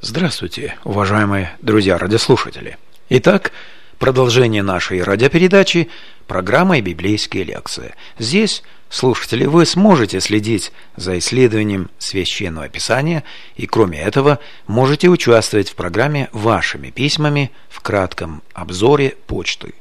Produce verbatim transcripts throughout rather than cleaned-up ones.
Здравствуйте, уважаемые друзья-радиослушатели. Итак, продолжение нашей радиопередачи программой «Библейские лекции». Здесь, слушатели, вы сможете следить за исследованием Священного Писания и, кроме этого, можете участвовать в программе вашими письмами в кратком обзоре почты.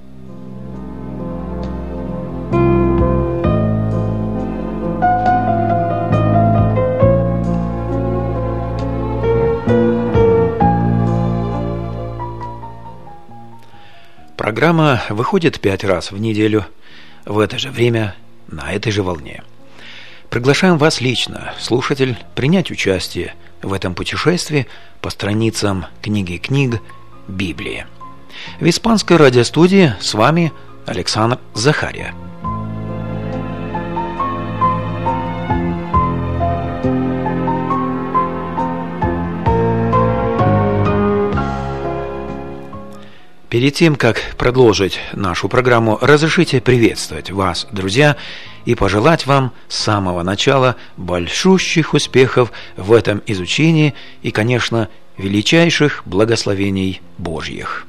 Программа выходит пять раз в неделю в это же время на этой же волне. Приглашаем вас лично, слушатель, принять участие в этом путешествии по страницам книги книг Библии. В испанской радиостудии с вами Александр Захария. Перед тем, как продолжить нашу программу, разрешите приветствовать вас, друзья, и пожелать вам с самого начала большущих успехов в этом изучении и, конечно, величайших благословений Божьих.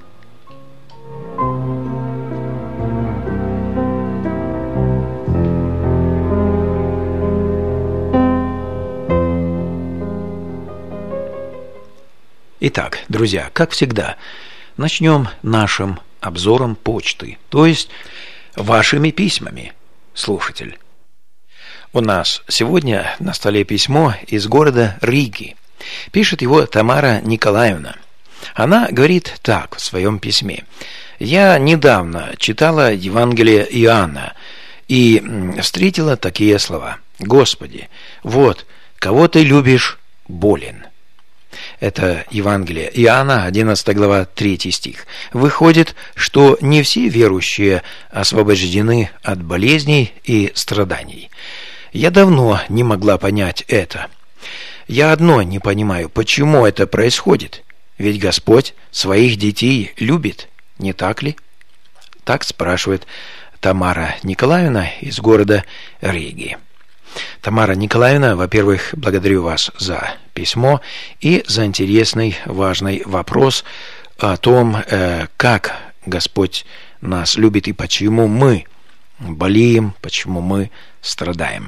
Итак, друзья, как всегда, начнем нашим обзором почты, то есть вашими письмами, слушатель. У нас сегодня на столе письмо из города Риги. Пишет его Тамара Николаевна. Она говорит так в своем письме. «Я недавно читала Евангелие Иоанна и встретила такие слова. Господи, вот, кого ты любишь, болен». Это Евангелие Иоанна, одиннадцатая глава, третий стих. Выходит, что не все верующие освобождены от болезней и страданий. Я давно не могла понять это. Я одно не понимаю, почему это происходит. Ведь Господь своих детей любит, не так ли? Так спрашивает Тамара Николаевна из города Риги. Тамара Николаевна, во-первых, благодарю вас за письмо и за интересный, важный вопрос о том, как Господь нас любит и почему мы болеем, почему мы страдаем.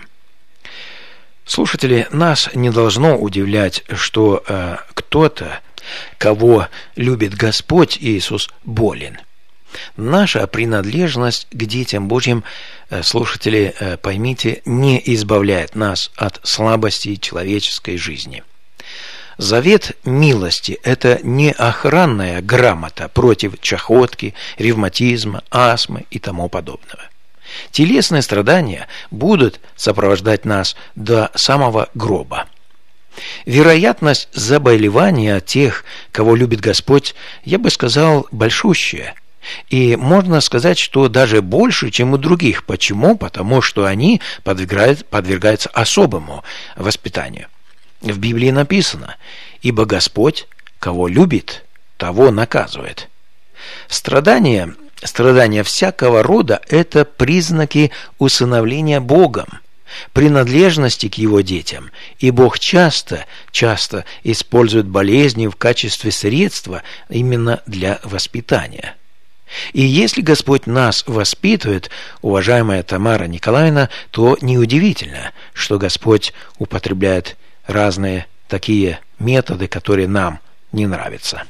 Слушатели, нас не должно удивлять, что кто-то, кого любит Господь Иисус, болен. Наша принадлежность к детям Божьим, слушатели, поймите, не избавляет нас от слабостей человеческой жизни. Завет милости – это не охранная грамота против чахотки, ревматизма, астмы и тому подобного. Телесные страдания будут сопровождать нас до самого гроба. Вероятность заболевания тех, кого любит Господь, я бы сказал, большущая. И можно сказать, что даже больше, чем у других. Почему? Потому что они подвергают, подвергаются особому воспитанию. В Библии написано: «Ибо Господь, кого любит, того наказывает». Страдания, страдания всякого рода – это признаки усыновления Богом, принадлежности к Его детям. И Бог часто, часто использует болезни в качестве средства именно для воспитания. И если Господь нас воспитывает, уважаемая Тамара Николаевна, то неудивительно, что Господь употребляет разные такие методы, которые нам не нравятся.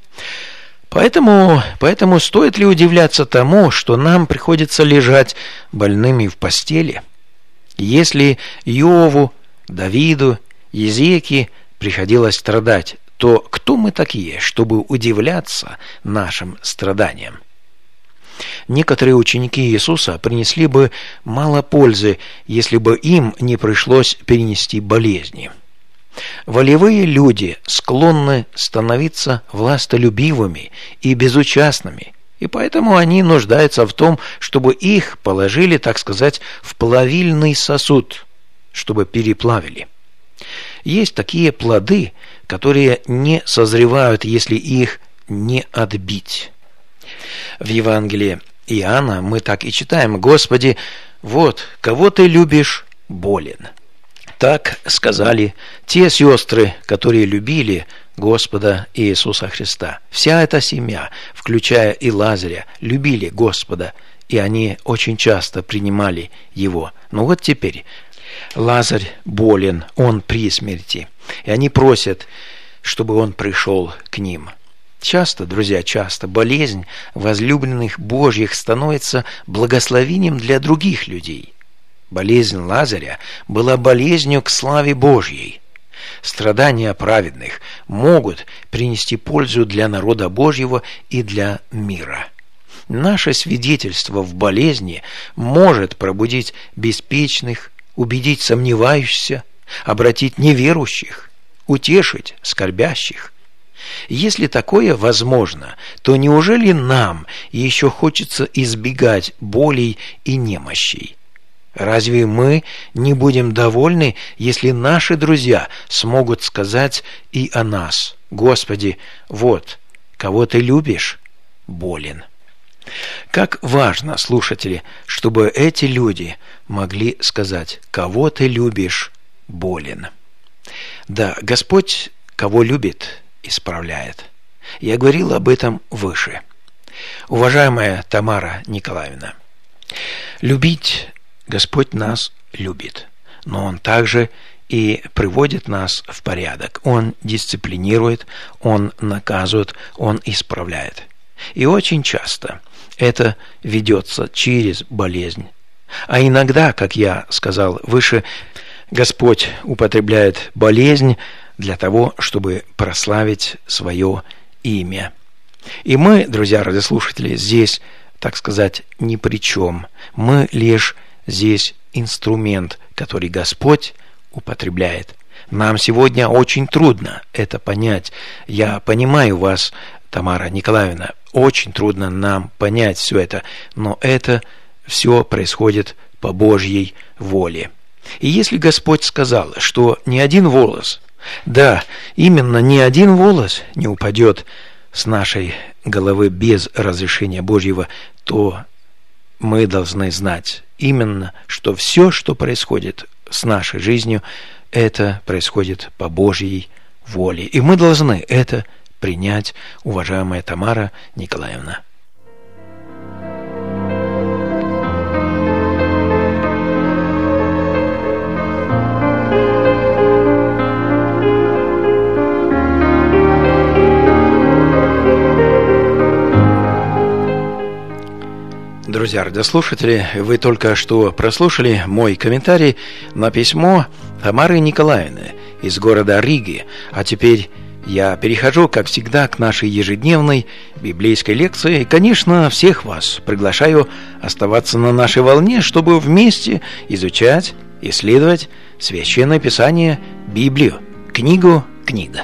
Поэтому, поэтому стоит ли удивляться тому, что нам приходится лежать больными в постели? Если Иову, Давиду, Иезекии приходилось страдать, то кто мы такие, чтобы удивляться нашим страданиям? Некоторые ученики Иисуса принесли бы мало пользы, если бы им не пришлось перенести болезни. Волевые люди склонны становиться властолюбивыми и безучастными, и поэтому они нуждаются в том, чтобы их положили, так сказать, в плавильный сосуд, чтобы переплавили. Есть такие плоды, которые не созревают, если их не отбить. В Евангелии Иоанна мы так и читаем: «Господи, вот, кого ты любишь, болен». Так сказали те сестры, которые любили Господа Иисуса Христа. Вся эта семья, включая и Лазаря, любили Господа, и они очень часто принимали Его. Но вот теперь Лазарь болен, он при смерти, и они просят, чтобы он пришел к ним. Часто, друзья, часто болезнь возлюбленных Божьих становится благословением для других людей. Болезнь Лазаря была болезнью к славе Божьей. Страдания праведных могут принести пользу для народа Божьего и для мира. Наше свидетельство в болезни может пробудить беспечных, убедить сомневающихся, обратить неверующих, утешить скорбящих. Если такое возможно, то неужели нам еще хочется избегать болей и немощей? Разве мы не будем довольны, если наши друзья смогут сказать и о нас: «Господи, вот, кого Ты любишь, болен». Как важно, слушатели, чтобы эти люди могли сказать: «Кого Ты любишь, болен». Да, Господь, кого любит, исправляет. Я говорил об этом выше. Уважаемая Тамара Николаевна, любить Господь нас любит, но Он также и приводит нас в порядок. Он дисциплинирует, Он наказывает, Он исправляет. И очень часто это ведется через болезнь. А иногда, как я сказал выше, Господь употребляет болезнь для того, чтобы прославить свое имя. И мы, друзья радиослушатели, здесь, так сказать, ни при чем. Мы лишь здесь инструмент, который Господь употребляет. Нам сегодня очень трудно это понять. Я понимаю вас, Тамара Николаевна, очень трудно нам понять все это, но это все происходит по Божьей воле. И если Господь сказал, что ни один волос, да, именно ни один волос не упадет с нашей головы без разрешения Божьего, то мы должны знать именно, что все, что происходит с нашей жизнью, это происходит по Божьей воле. И мы должны это принять, уважаемая Тамара Николаевна. Друзья радиослушатели, вы только что прослушали мой комментарий на письмо Тамары Николаевны из города Риги. А теперь я перехожу, как всегда, к нашей ежедневной библейской лекции. И, конечно, всех вас приглашаю оставаться на нашей волне, чтобы вместе изучать, исследовать Священное Писание, Библию, книгу «Книга».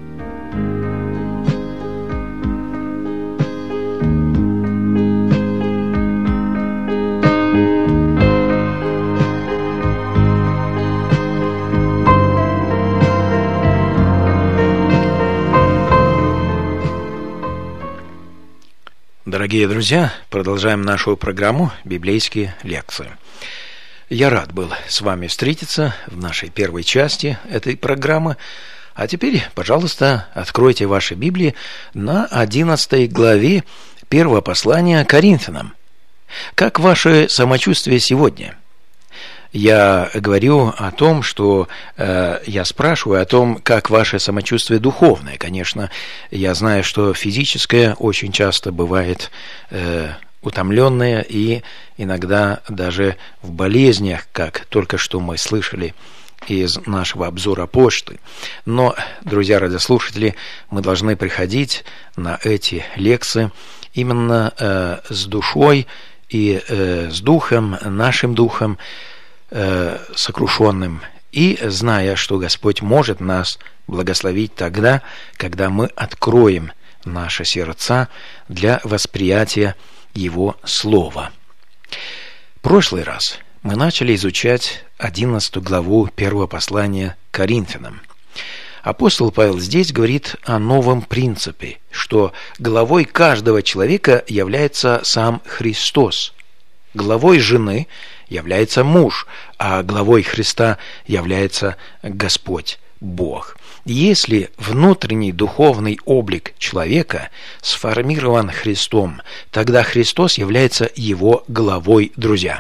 Дорогие друзья, продолжаем нашу программу «Библейские лекции». Я рад был с вами встретиться в нашей первой части этой программы. А теперь, пожалуйста, откройте ваши Библии на одиннадцатой главе первого послания Коринфянам. Как ваше самочувствие сегодня? Я говорю о том, что э, я спрашиваю о том, как ваше самочувствие духовное. Конечно, я знаю, что физическое очень часто бывает э, утомленное и иногда даже в болезнях, как только что мы слышали из нашего обзора почты. Но, друзья радиослушатели, мы должны приходить на эти лекции именно э, с душой и э, с духом, нашим духом, сокрушенным, и зная, что Господь может нас благословить тогда, когда мы откроем наши сердца для восприятия Его Слова. В прошлый раз мы начали изучать одиннадцатую главу первого послания к Коринфянам. Апостол Павел здесь говорит о новом принципе, что главой каждого человека является сам Христос. Главой жены является муж, а главой Христа является Господь, Бог. Если внутренний духовный облик человека сформирован Христом, тогда Христос является его главой, друзья.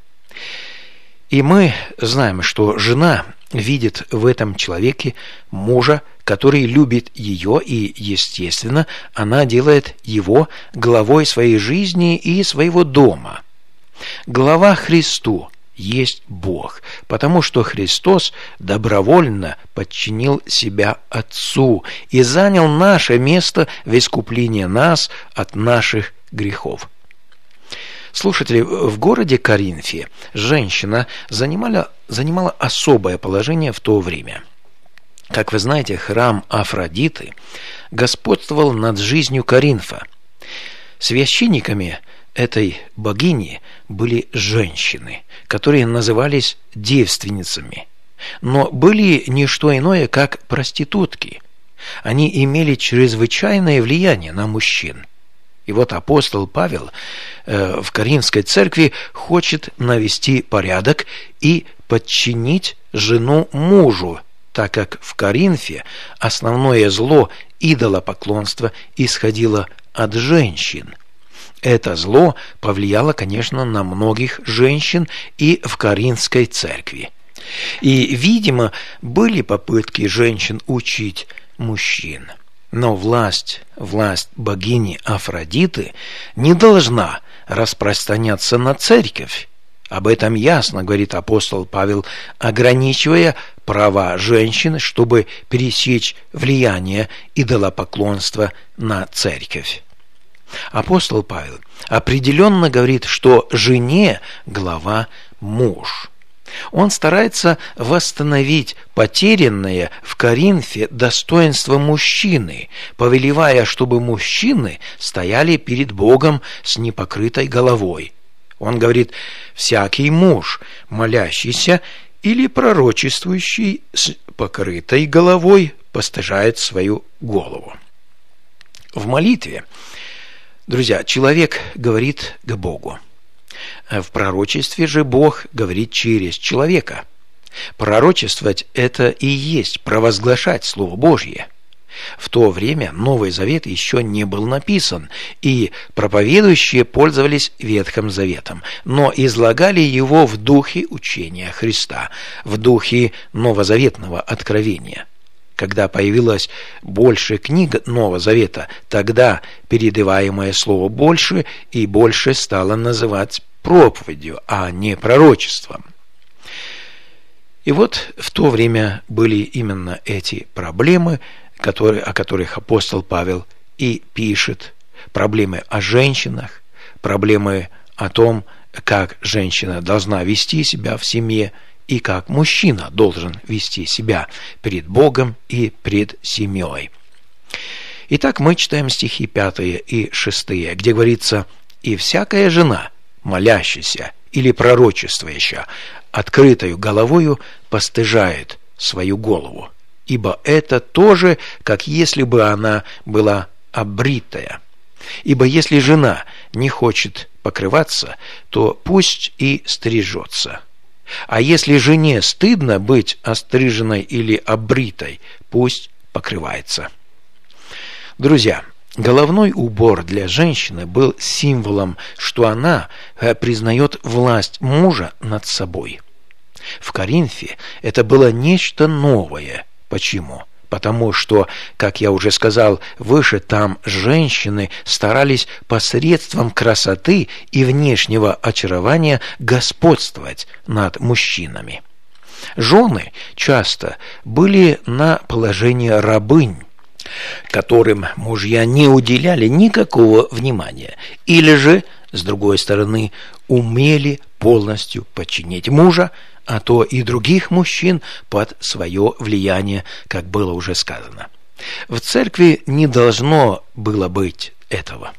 И мы знаем, что жена видит в этом человеке мужа, который любит ее, и, естественно, она делает его главой своей жизни и своего дома. Глава Христу есть Бог, потому что Христос добровольно подчинил себя Отцу и занял наше место в искуплении нас от наших грехов. Слушатели, в городе Коринфе женщина занимала, занимала особое положение в то время. Как вы знаете, храм Афродиты господствовал над жизнью Коринфа. Священниками этой богини были женщины, которые назывались девственницами, но были не что иное, как проститутки. Они имели чрезвычайное влияние на мужчин. И вот апостол Павел э, в Коринфской церкви хочет навести порядок и подчинить жену мужу, так как в Коринфе основное зло идолопоклонства исходило от женщин. Это зло повлияло, конечно, на многих женщин и в Коринфской церкви. И, видимо, были попытки женщин учить мужчин. Но власть, власть богини Афродиты не должна распространяться на церковь. Об этом ясно говорит апостол Павел, ограничивая права женщин, чтобы пересечь влияние идолопоклонства на церковь. Апостол Павел определенно говорит, что жене глава муж. Он старается восстановить потерянное в Коринфе достоинство мужчины, повелевая, чтобы мужчины стояли перед Богом с непокрытой головой. Он говорит: всякий муж, молящийся или пророчествующий с покрытой головой, постыжает свою голову. В молитве, друзья, человек говорит к Богу. В пророчестве же Бог говорит через человека. Пророчествовать – это и есть провозглашать Слово Божье. В то время Новый Завет еще не был написан, и проповедующие пользовались Ветхим Заветом, но излагали его в духе учения Христа, в духе новозаветного откровения. Когда появилось больше книг Нового Завета, тогда передаваемое слово больше и больше стало называть проповедью, а не пророчеством. И вот в то время были именно эти проблемы, которые, о которых апостол Павел и пишет. Проблемы о женщинах, проблемы о том, как женщина должна вести себя в семье, и как мужчина должен вести себя перед Богом и пред семьей. Итак, мы читаем стихи пятые и шестые, где говорится: «И всякая жена, молящаяся или пророчествующая, открытою головою постыжает свою голову, ибо это тоже, как если бы она была обритая. Ибо если жена не хочет покрываться, то пусть и стрижется. А если жене стыдно быть остриженной или обритой, пусть покрывается». Друзья, головной убор для женщины был символом, что она признает власть мужа над собой. В Коринфе это было нечто новое. Почему? Потому что, как я уже сказал выше, там женщины старались посредством красоты и внешнего очарования господствовать над мужчинами. Жены часто были на положении рабынь, которым мужья не уделяли никакого внимания, или же, с другой стороны, умели полностью подчинить мужа, а то и других мужчин под свое влияние, как было уже сказано. В церкви не должно было быть этого.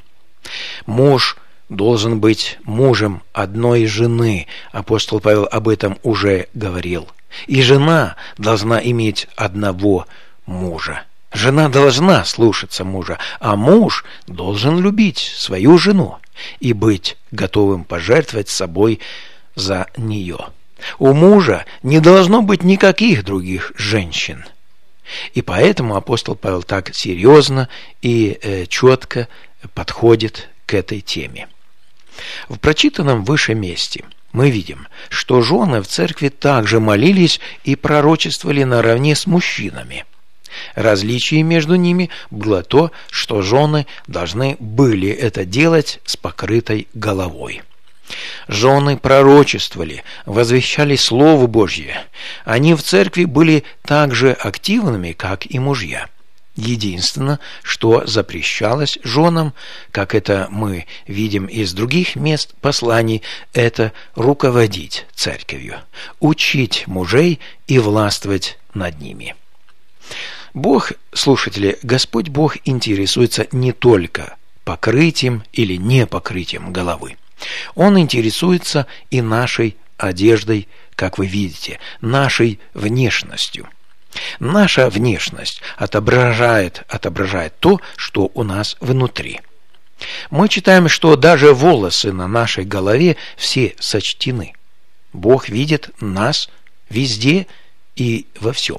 Муж должен быть мужем одной жены. Апостол Павел об этом уже говорил. И жена должна иметь одного мужа. Жена должна слушаться мужа, а муж должен любить свою жену и быть готовым пожертвовать собой за нее. У мужа не должно быть никаких других женщин. И поэтому апостол Павел так серьезно и э, четко подходит к этой теме. В прочитанном выше месте мы видим, что жены в церкви также молились и пророчествовали наравне с мужчинами. Различие между ними было то, что жены должны были это делать с покрытой головой. Жены пророчествовали, возвещали Слово Божье. Они в церкви были так же активными, как и мужья. Единственное, что запрещалось женам, как это мы видим из других мест посланий, это руководить церковью, учить мужей и властвовать над ними. Бог, слушатели, Господь Бог интересуется не только покрытием или не покрытием головы. Он интересуется и нашей одеждой, как вы видите, нашей внешностью. Наша внешность отображает, отображает то, что у нас внутри. Мы читаем, что даже волосы на нашей голове все сочтены. Бог видит нас везде и во всем.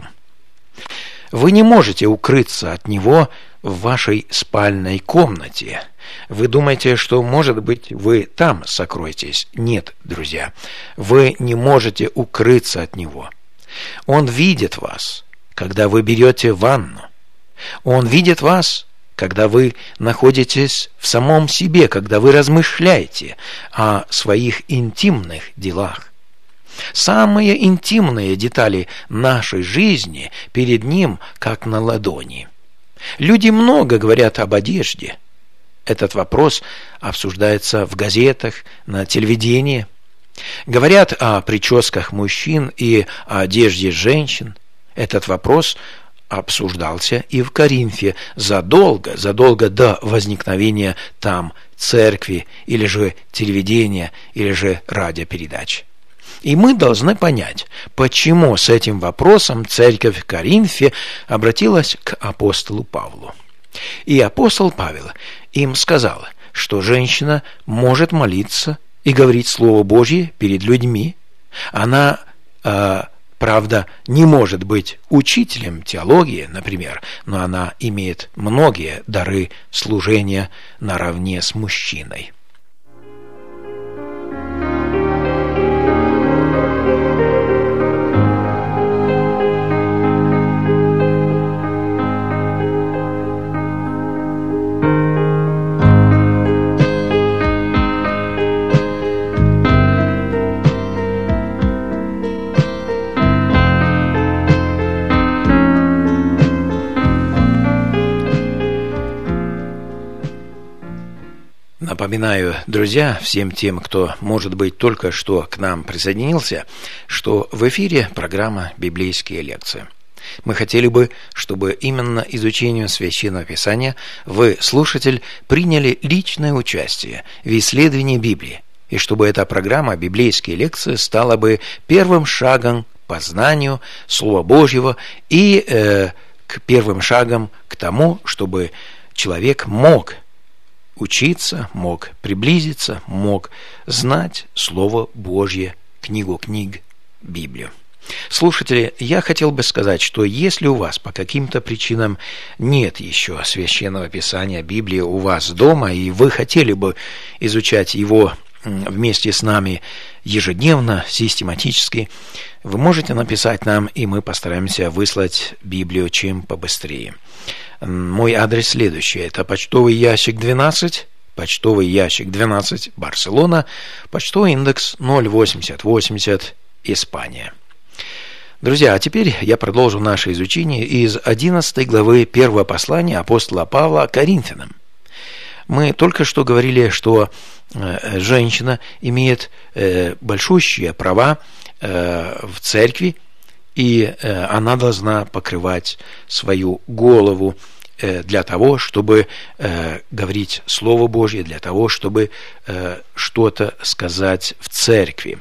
Вы не можете укрыться от Него в вашей спальной комнате. Вы думаете, что, может быть, вы там сокроетесь? Нет, друзья, вы не можете укрыться от Него. Он видит вас, когда вы берете ванну. Он видит вас, когда вы находитесь в самом себе, когда вы размышляете о своих интимных делах. Самые интимные детали нашей жизни перед Ним, как на ладони. Люди много говорят об одежде. Этот вопрос обсуждается в газетах, на телевидении. Говорят о прическах мужчин и о одежде женщин. Этот вопрос обсуждался и в Коринфе задолго, задолго до возникновения там церкви, или же телевидения, или же радиопередач. И мы должны понять, почему с этим вопросом церковь в Коринфе обратилась к апостолу Павлу. И апостол Павел им сказал, что женщина может молиться и говорить Слово Божье перед людьми. Она, э, правда, не может быть учителем теологии, например, но она имеет многие дары служения наравне с мужчиной. Напоминаю, друзья, всем тем, кто, может быть, только что к нам присоединился, что в эфире программа «Библейские лекции». Мы хотели бы, чтобы именно изучением Священного Писания вы, слушатель, приняли личное участие в исследовании Библии, и чтобы эта программа «Библейские лекции» стала бы первым шагом к познанию Слова Божьего и э, к первым шагом к тому, чтобы человек мог учиться, мог приблизиться, мог знать Слово Божье, книгу книг, Библию. Слушатели, я хотел бы сказать, что если у вас по каким-то причинам нет еще Священного Писания, Библии у вас дома, и вы хотели бы изучать его вместе с нами ежедневно, систематически, вы можете написать нам, и мы постараемся выслать Библию чем побыстрее. Мой адрес следующий. Это почтовый ящик двенадцать, почтовый ящик двенадцать, Барселона, почтовый индекс ноль восемьдесят восемьдесят, Испания. Друзья, а теперь я продолжу наше изучение из одиннадцатой главы первого послания апостола Павла Коринфянам. Мы только что говорили, что э, женщина имеет э, большущие права э, в церкви, и э, она должна покрывать свою голову э, для того, чтобы э, говорить Слово Божье, для того, чтобы э, что-то сказать в церкви.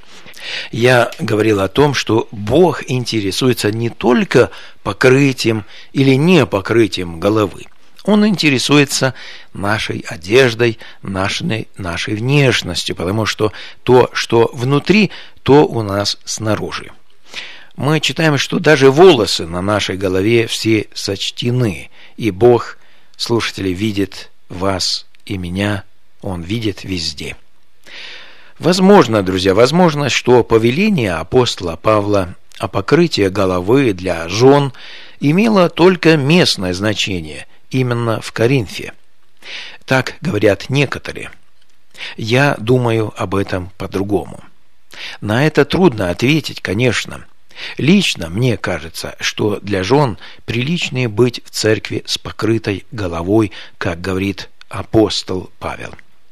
Я говорил о том, что Бог интересуется не только покрытием или не покрытием головы. Он интересуется нашей одеждой, нашей, нашей внешностью, потому что то, что внутри, то у нас снаружи. мы читаем, что даже волосы на нашей голове все сочтены, и Бог, слушатели, видит вас и меня, Он видит везде. Возможно, друзья, возможно, что повеление апостола Павла о покрытии головы для жен имело только местное значение, именно в Коринфе. Так говорят некоторые. Я думаю об этом по-другому. На это трудно ответить, конечно. Лично мне кажется, что для жен приличнее быть в церкви с покрытой головой, как говорит апостол Павел.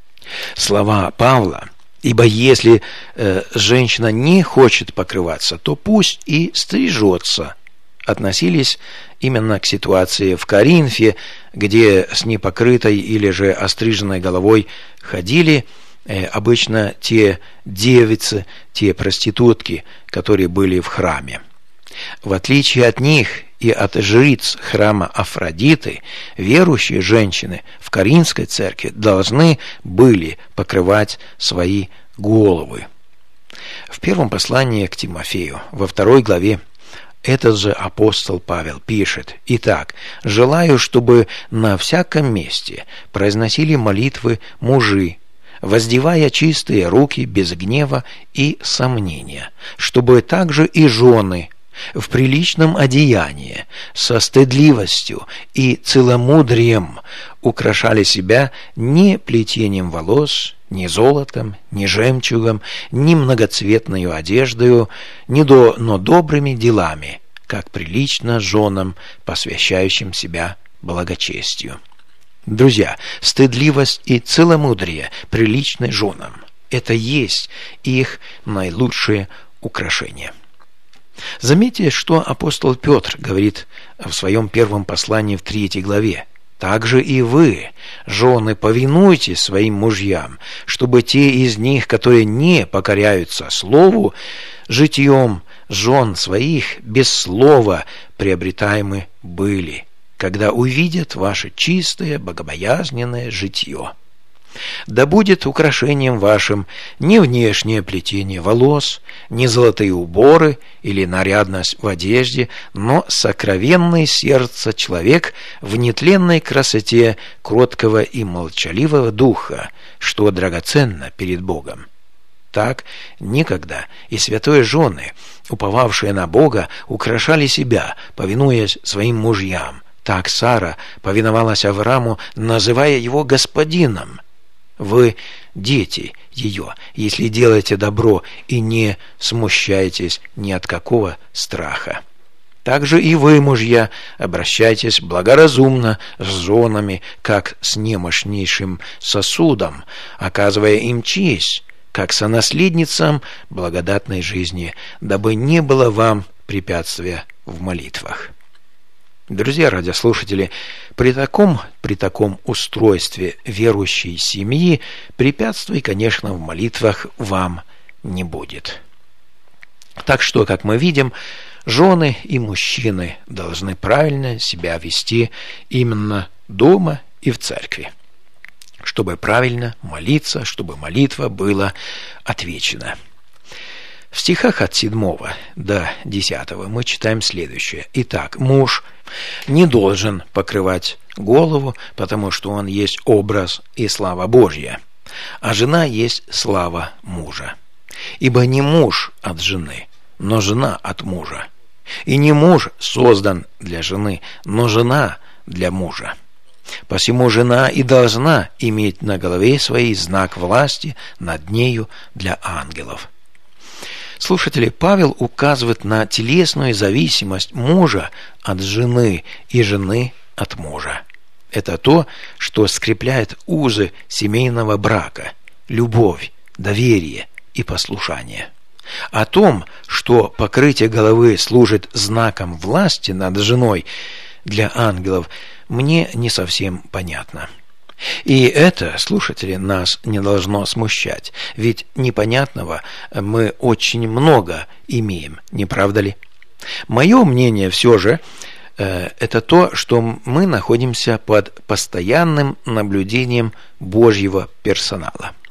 Слова Павла: «Ибо если э, женщина не хочет покрываться, то пусть и стрижется», относились именно к ситуации в Коринфе, где с непокрытой или же остриженной головой ходили э, обычно те девицы, те проститутки, которые были в храме. В отличие от них и от жриц храма Афродиты, верующие женщины в Коринфской церкви должны были покрывать свои головы. В первом послании к Тимофею, во второй главе, этот же апостол Павел пишет: «Итак, желаю, чтобы на всяком месте произносили молитвы мужи, воздевая чистые руки без гнева и сомнения, чтобы также и жены в приличном одеянии, со стыдливостью и целомудрием украшали себя не плетением волос, ни золотом, ни жемчугом, ни многоцветною одеждою, ни до, но добрыми делами, как прилично женам, посвящающим себя благочестию». Друзья, стыдливость и целомудрие приличны женам – это есть их наилучшее украшение. Заметьте, что апостол Петр говорит в своем первом послании в третьей главе: «Также и вы, жены, повинуйтесь своим мужьям, чтобы те из них, которые не покоряются слову, житьем жен своих без слова приобретаемы были, когда увидят ваше чистое, богобоязненное житье. Да будет украшением вашим не внешнее плетение волос, не золотые уборы или нарядность в одежде, но сокровенное сердце человек в нетленной красоте кроткого и молчаливого духа, что драгоценно перед Богом. Так никогда и святые жены, уповавшие на Бога, украшали себя, повинуясь своим мужьям. Так Сара повиновалась Аврааму, называя его господином. Вы дети ее, если делаете добро и не смущаетесь ни от какого страха. Также и вы, мужья, обращайтесь благоразумно с женами, как с немощнейшим сосудом, оказывая им честь, как сонаследницам благодатной жизни, дабы не было вам препятствия в молитвах». Друзья радиослушатели, при таком, при таком устройстве верующей семьи препятствий, конечно, в молитвах вам не будет. Так что, как мы видим, жены и мужчины должны правильно себя вести именно дома и в церкви, чтобы правильно молиться, чтобы молитва была отвечена. В стихах от седьмого до десятого мы читаем следующее. «Итак, муж не должен покрывать голову, потому что он есть образ и слава Божья, а жена есть слава мужа. Ибо не муж от жены, но жена от мужа. И не муж создан для жены, но жена для мужа. Посему жена и должна иметь на голове своей знак власти над нею для ангелов». Слушатели, Павел указывает на телесную зависимость мужа от жены и жены от мужа. Это то, что скрепляет узы семейного брака, любовь, доверие и послушание. О том, что покрытие головы служит знаком власти над женой для ангелов, мне не совсем понятно. И это, слушатели, нас не должно смущать, ведь непонятного мы очень много имеем, не правда ли? Мое мнение все же э, это то, что мы находимся под постоянным наблюдением Божьего персонала.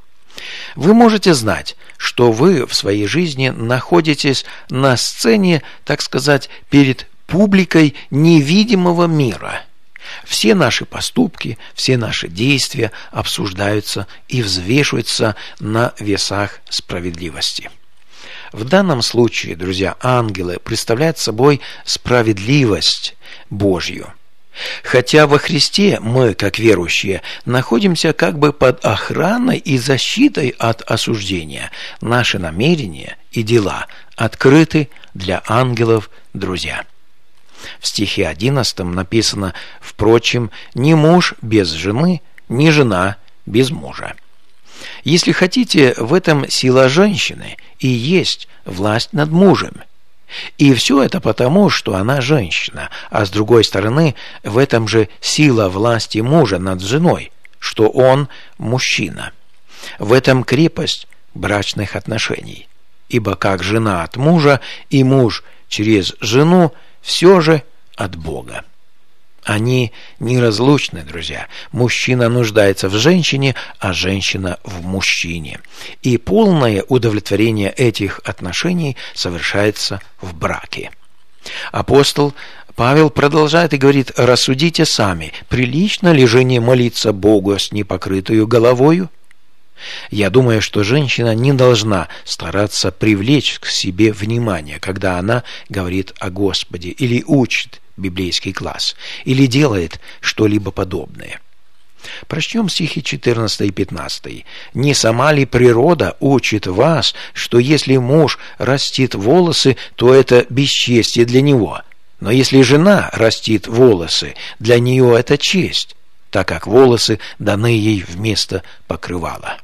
Вы можете знать, что вы в своей жизни находитесь на сцене, так сказать, перед публикой невидимого мира. Все наши поступки, все наши действия обсуждаются и взвешиваются на весах справедливости. В данном случае, друзья, ангелы представляют собой справедливость Божью. Хотя во Христе мы, как верующие, находимся как бы под охраной и защитой от осуждения, наши намерения и дела открыты для ангелов, друзья. В стихе одиннадцатом написано: «Впрочем, ни муж без жены, ни жена без мужа». Если хотите, в этом сила женщины и есть власть над мужем. И все это потому, что она женщина, а с другой стороны, в этом же сила власти мужа над женой, что он мужчина. В этом крепость брачных отношений. Ибо как жена от мужа и муж через жену, все же от Бога. Они неразлучны, друзья. Мужчина нуждается в женщине, а женщина в мужчине. И полное удовлетворение этих отношений совершается в браке. Апостол Павел продолжает и говорит: «Рассудите сами, прилично ли жене молиться Богу с непокрытою головою?» Я думаю, что женщина не должна стараться привлечь к себе внимание, когда она говорит о Господе или учит библейский класс, или делает что-либо подобное. Прочтем стихи четырнадцатый и пятнадцатый. «Не сама ли природа учит вас, что если муж растит волосы, то это бесчестие для него? Но если жена растит волосы, для нее это честь, так как волосы даны ей вместо покрывала».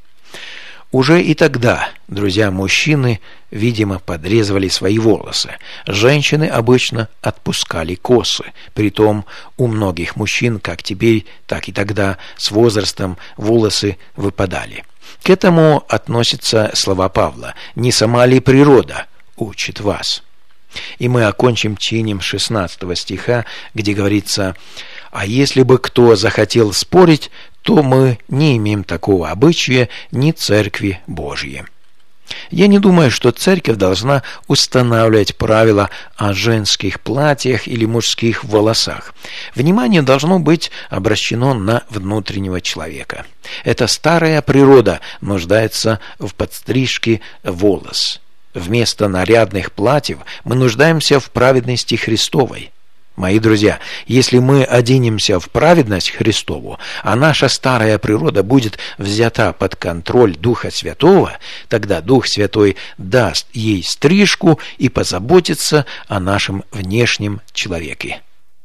Уже и тогда, друзья, мужчины, видимо, подрезывали свои волосы. Женщины обычно отпускали косы. Притом у многих мужчин, как теперь, так и тогда, с возрастом волосы выпадали. К этому относятся слова Павла: «Не сама ли природа учит вас?» И мы окончим чтением шестнадцатого стиха, где говорится: «А если бы кто захотел спорить, то мы не имеем такого обычая ни Церкви Божьей». Я не думаю, что церковь должна устанавливать правила о женских платьях или мужских волосах. Внимание должно быть обращено на внутреннего человека. Эта старая природа нуждается в подстрижке волос. Вместо нарядных платьев мы нуждаемся в праведности Христовой. Мои друзья, если мы оденемся в праведность Христову, а наша старая природа будет взята под контроль Духа Святого, тогда Дух Святой даст ей стрижку и позаботится о нашем внешнем человеке.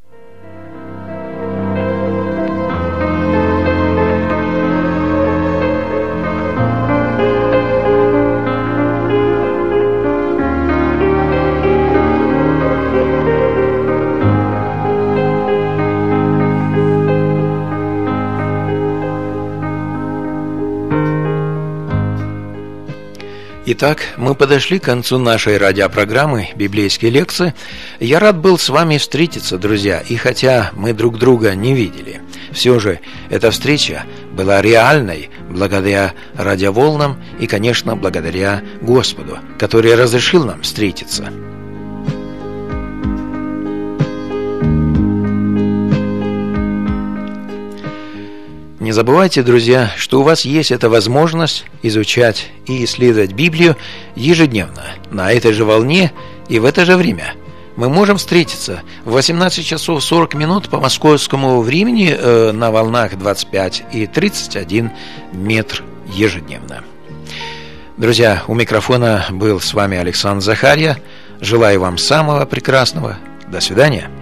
Итак, мы подошли к концу нашей радиопрограммы «Библейские лекции». Я рад был с вами встретиться, друзья, и хотя мы друг друга не видели, все же эта встреча была реальной благодаря радиоволнам и, конечно, благодаря Господу, который разрешил нам встретиться. Не забывайте, друзья, что у вас есть эта возможность изучать и исследовать Библию ежедневно, на этой же волне и в это же время. Мы можем встретиться в восемнадцать часов сорок минут по московскому времени э, на волнах двадцать пять и тридцать один метр ежедневно. Друзья, у микрофона был с вами Александр Захарья. Желаю вам самого прекрасного. До свидания.